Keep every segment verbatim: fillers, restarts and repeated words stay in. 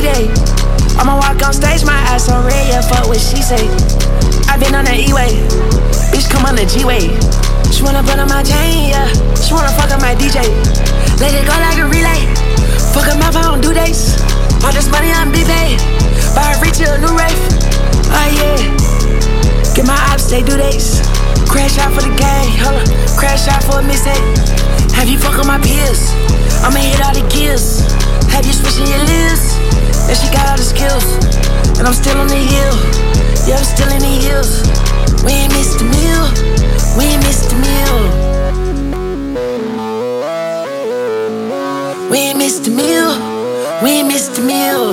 B-Day. I'ma walk on stage, my ass on red, yeah, fuck what she say. I been on that E-way, bitch come on the G-way. She wanna put on my chain, yeah, she wanna fuck up my D J. Let it go like a relay, fuck up my phone, do dates. All this money on B-Pay, buy a reach a new rave. Oh yeah, get my ops, they do dates. Crash out for the gang, hold up, crash out for a mistake. Have you fuck on my peers, I'ma hit all the gears. Have you switching your lips, and she got all the skills. And I'm still on the hill, yeah, I'm still in the hills. We ain't missed the meal, we ain't missed the meal. We ain't missed the meal, we ain't missed the meal.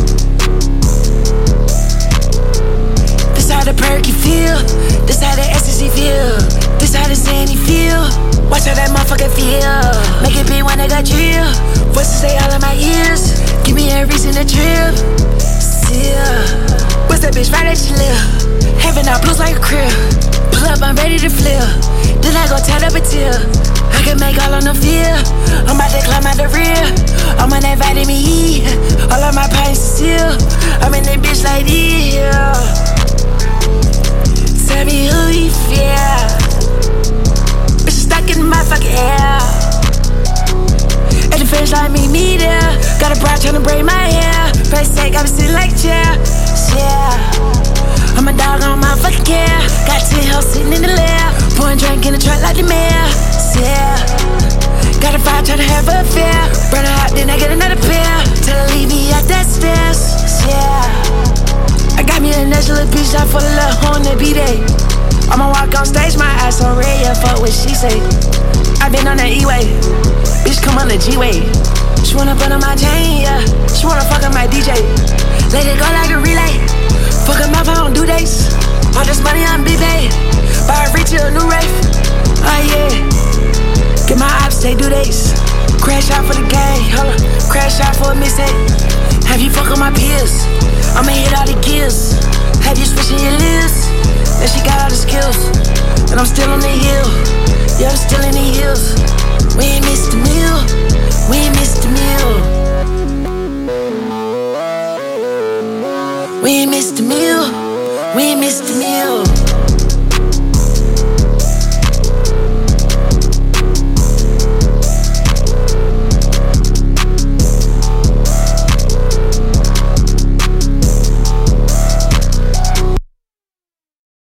This how the perky feel, this how the ecstasy feel, this how the zany feel. Watch how that motherfucker feel, make it be when I got chill. Voices say all in my ears, give me a reason to trip. Yeah, what's that bitch right that she live? Heaven out blues like a crib. Pull up, I'm ready to flip. Then I go tie up a tear. I can make all on the feel. I'm about to climb out the rear. I'm on that vitamin E. All of my pints still. I'm in that bitch like this. Yeah. Tell me who you feel. Bitch stuck in my fucking air. At the finish line, meet me there. Got a bride tryna braid my hair. Price tag, I be sitting like chair. Yeah, I'm a dog on my fucking care. Got ten hoes sitting in the lair. Pouring drink in the truck like the mayor. Yeah, got a fire tryna have a affair. Burn her hot, then I get another pair. Tell her leave me at that stairs. Yeah, I got me a nice little bitch out for the little hoe on the B-Day. I'ma walk on stage, my ass on red, yeah, fuck what she say. I been on that E-way, bitch come on the G-way. She wanna put on my chain, yeah, she wanna fuck up my D J. Let it go like a relay, fuck up my phone, do dates. All this money on B-Pay, buy a reach a new rave. Oh yeah, get my ops, they do dates. Crash out for the gang, hold up, crash out for a mistake. Have you fuck on my peers, I'ma hit all the gears. Have you switching your lips, and she got all the skills. And I'm still on the hill, yeah, I'm still in the hills. We ain't missed the meal, we ain't missed the meal. We ain't missed the meal, we ain't missed the meal.